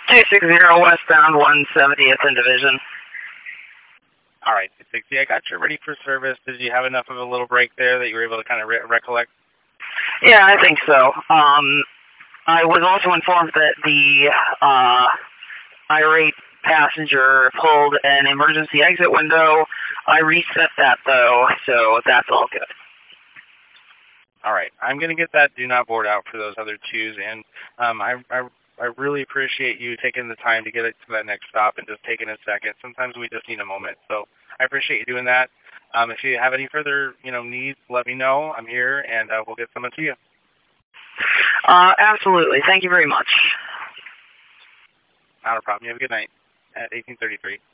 260 westbound 170th in Division. All right, 260. I got you ready for service. Did you have enough of a little break there that you were able to kind of recollect? Yeah, I think so. I was also informed that the irate passenger pulled an emergency exit window. I reset that, though, so that's all good. All right, I'm going to get that do not board out for those other twos, and I really appreciate you taking the time to get it to that next stop and just taking a second. Sometimes we just need a moment, so I appreciate you doing that. If you have any further, needs, let me know. I'm here, and we'll get someone to you. Absolutely. Thank you very much. Not a problem. You have a good night at 1833.